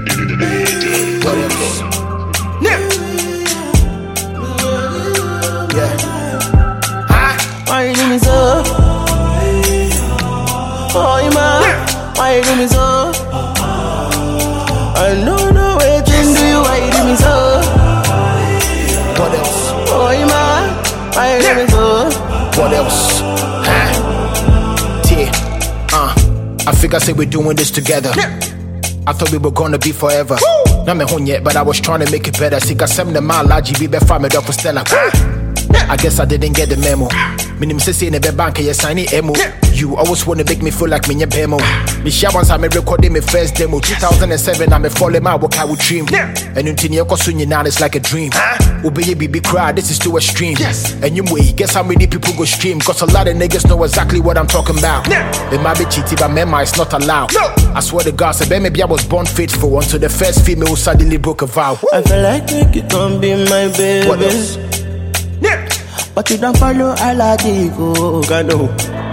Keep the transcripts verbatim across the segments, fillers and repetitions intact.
What else? Yeah. Yeah. Huh? Why you do me so? Oh, man, why you do me so? I don't know what to do you, why you do me so? What else? Oh, man, why you do me so? What else? Huh? T. Uh, I think I said we're doing this together. I thought we were gonna be forever. Not me home yet, but I was trying to make it better. Sika seven mile large, be be farmed up for Stella. I guess I didn't get the memo. Minim say in the bank, you sign it emo. You always wanna make me feel like me your bemo. Me share once I'm recording my first demo. two thousand seven, I'm a falling my work I would dream. And until you kosunya now it's like a dream. Obey baby cry, this is too extreme. And you way, guess how many people go stream? Cause a lot of niggas know exactly what I'm talking about. It might be cheating, but mema it's not allowed. I swear to God, so maybe I was born faithful until the first female suddenly broke a vow. I feel like you can be my baby. What else? Yeah. But you don't follow Aladigo, Gano.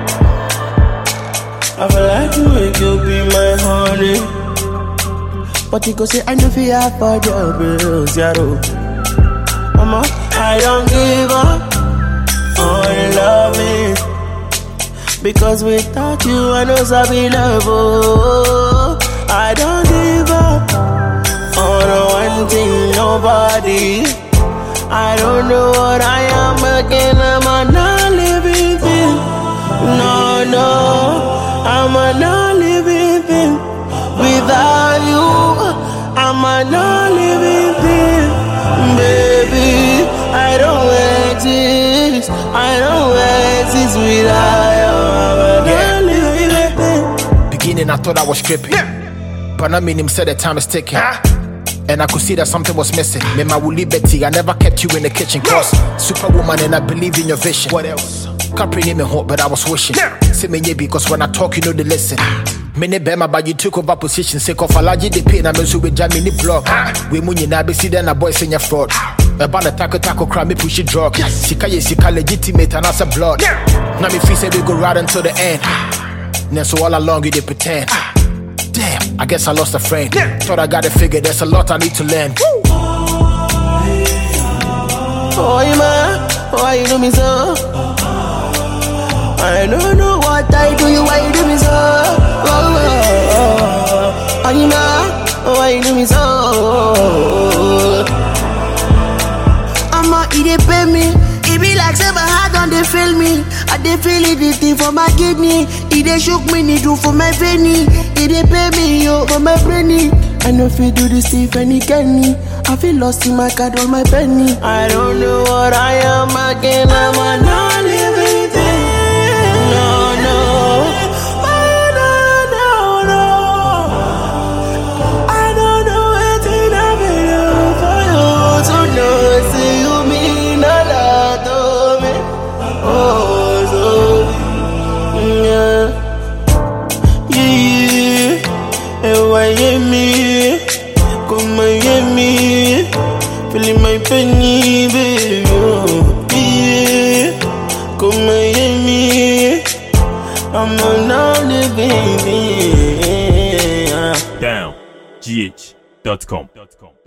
I feel like you make you be my honey. But you go say I know fear for your bills, yaro. Mama, I don't give up on love me. Because without you I know Sabi love. Oh, I don't give up on one thing, nobody. I don't know what I am again, I'm a non-living thing. No, no, I'm a non-living thing. Without you, I'm a non-living thing. Baby, I don't exist. I don't exist without you. I'm a non-living thing. Beginning I thought I was tripping, but I mean him said the time is ticking. And I could see that something was missing. Me my woolly Betty, I never kept you in the kitchen. Cause superwoman and I believe in your vision. What else? Can't bring me home, but I was wishing. Say me because when I talk, you know the lesson. Many bema, but you took over position. Say of a large the pain, I'm also with Jamie blog. We munyi na be see then a boy sing your fraud. About the taco taco crime, me push it drug. Sika ye sika legitimate and as a blood. Now me feel say we go right until the end. Now so all along you they pretend. Damn, I guess I lost a friend. Thought I got it figured, there's a lot I need to learn. Oh, man, why you do me so? I don't know what I do, you why you do me so? Oh, oh, oh, oh, man, why you do me so? I'ma eat it, pay me. It be like seven hard on they feel me. I they feel it, the thing for my kidney. It they shook me, need do for my penny. It they pay me, yo, for my brainy. I know if you do this, if any canny. I feel lost in my card, all my penny. I don't know what I am again, I'm a non-living thing. No, no, no, no, no. I don't know what I do for you to know, see you mean a lot to me. Oh, so, yeah, yeah, yeah. Why you me? Come and get me, feeling my penny, baby. Oh, yeah, come and get me. I'm a non-living. Down G H dot com.